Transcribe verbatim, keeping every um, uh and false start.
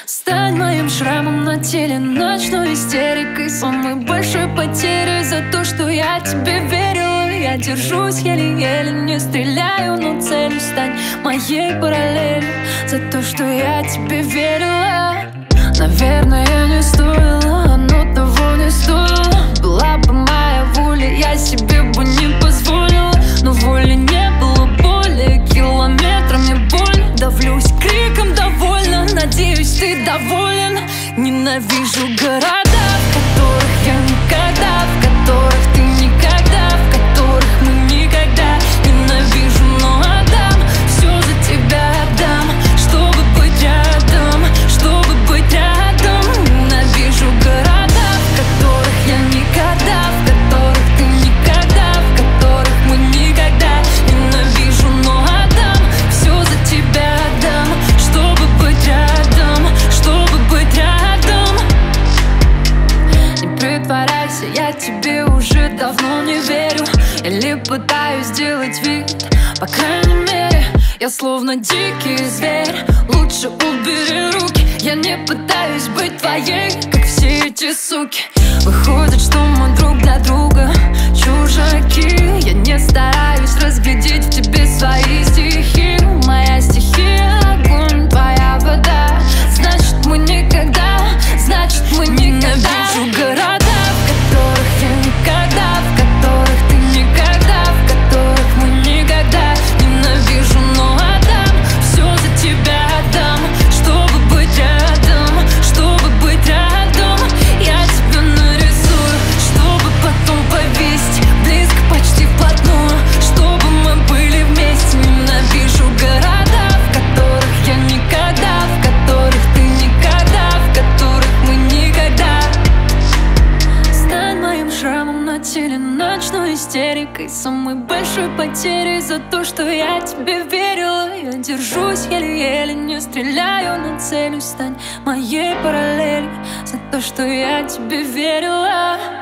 Стань моим шрамом на теле, ночной истерикой, самой большой потерей за то, что я тебе верила. Я держусь еле-еле, не стреляю, но целью стань моей параллелью за то, что я тебе верила. Наверное, не стоило, оно того не стоило. Была бы моя воля, я себе бы не позволила, но воли не было, боли километрами боль. Давлюсь криком довольно, надеюсь, ты доволен. Ненавижу города, в которых я никогда, в которых ты никогда, в которых мы никогда. Ненавижу, но отдам, все за тебя отдам, чтобы быть рядом, чтобы быть рядом. Ненавижу города, в которых я никогда, в которых ты никогда, в которых мы никогда. Ненавижу, но отдам, все за тебя отдам, чтобы быть рядом, чтобы быть рядом. Не притворяйся, я тебе уже давно не верю, или пытаюсь сделать вид. По крайней мере, я словно дикий зверь. Лучше убери руки, я не пытаюсь быть твоей, как все эти суки. Выходит, что мы друг для друга чужаки. Я не стараюсь разглядеть в тебе свои стихи. Моя стихия — огонь, твоя вода. Значит, мы никогда, значит, мы никогда. Ненавижу города, в которых я никогда, в которых ты никогда, в которых мы никогда. Ненавижу, но отдам, все за тебя отдам, чтобы быть рядом, чтобы быть рядом. Я тебя нарисую, чтобы потом повесить близко, почти вплотную, чтобы мы были вместе. Ненавижу города, в которых я никогда, в которых ты никогда, в которых мы никогда. Стань моим шрамом на теле, ночной истерикой, самой большой потерей за то, что я тебе верила. Я держусь еле-еле, не стреляю, но целью стань моей параллелью за то, что я тебе верила.